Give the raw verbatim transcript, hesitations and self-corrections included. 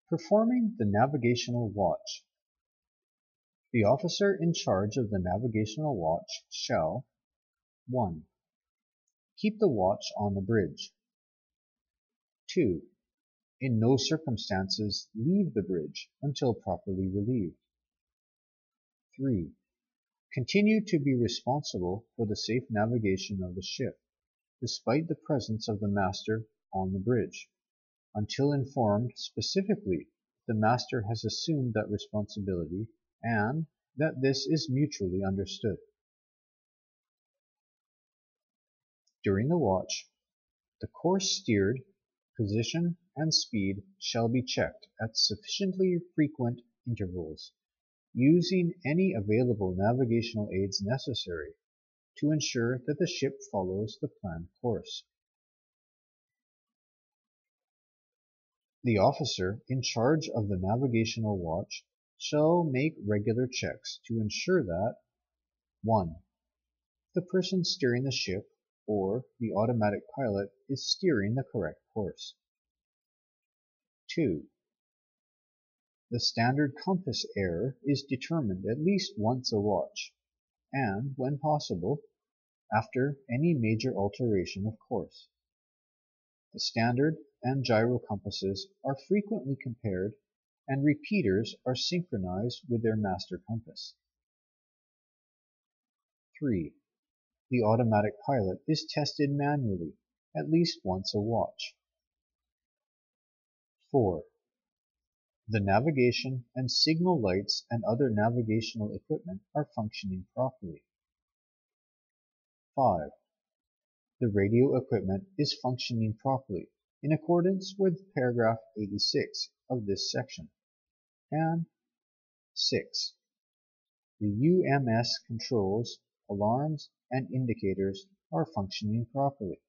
Performing the navigational watch. The officer in charge of the navigational watch shall one. Keep the watch on the bridge. two. In no circumstances leave the bridge until properly relieved. three. Continue to be responsible for the safe navigation of the ship, despite the presence of the master on the bridge, until informed specifically the master has assumed that responsibility and that this is mutually understood. During the watch, the course steered, position, and speed shall be checked at sufficiently frequent intervals, using any available navigational aids necessary to ensure that the ship follows the planned course. The officer in charge of the navigational watch shall make regular checks to ensure that one. The person steering the ship or the automatic pilot is steering the correct course. two. The standard compass error is determined at least once a watch, and, when possible, after any major alteration of course. The standard and gyro compasses are frequently compared, and repeaters are synchronized with their master compass. three. The automatic pilot is tested manually at least once a watch. four. The navigation and signal lights and other navigational equipment are functioning properly. five. The radio equipment is functioning properly in accordance with paragraph eighty-six of this section. And six. The U M S controls, alarms, and indicators are functioning properly.